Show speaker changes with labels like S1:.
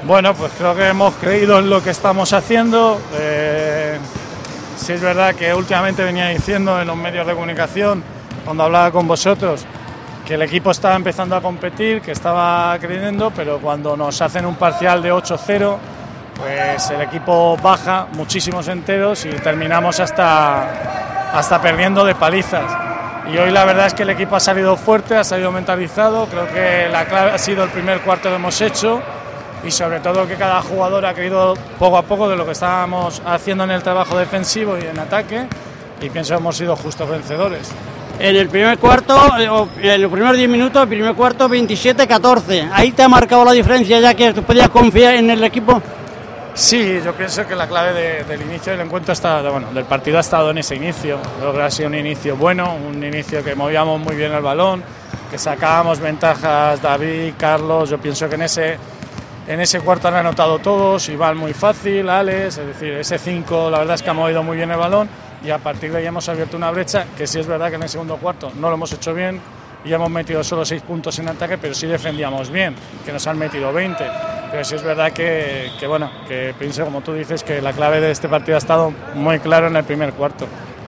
S1: Bueno, pues creo que hemos creído en lo que estamos haciendo. Sí es verdad que últimamente venía diciendo en los medios de comunicación, cuando hablaba con vosotros, que el equipo estaba empezando a competir, que estaba creyendo, pero cuando nos hacen un parcial de 8-0, pues el equipo baja muchísimos enteros y terminamos hasta perdiendo de palizas. Y hoy la verdad es que el equipo ha salido fuerte, ha salido mentalizado. Creo que la clave ha sido el primer cuarto que hemos hecho y sobre todo que cada jugador ha creído poco a poco de lo que estábamos haciendo en el trabajo defensivo y en ataque, y pienso que hemos sido justos vencedores.
S2: En el primer cuarto, en los primeros 10 minutos, el primer cuarto 27-14. ¿Ahí te ha marcado la diferencia ya que tú podías confiar en el equipo?
S1: Sí, yo pienso que la clave del inicio del encuentro del partido ha estado en ese inicio. Creo que ha sido un inicio bueno, un inicio que movíamos muy bien el balón, que sacábamos ventajas David, Carlos. Yo pienso que en ese cuarto han anotado todos, Iván muy fácil, Alex, es decir, ese 5 la verdad es que ha movido muy bien el balón y a partir de ahí hemos abierto una brecha que sí es verdad que en el segundo cuarto no lo hemos hecho bien y hemos metido solo 6 puntos en ataque, pero sí defendíamos bien, que nos han metido 20. Pero sí es verdad que pienso, como tú dices, que la clave de este partido ha estado muy claro en el primer cuarto.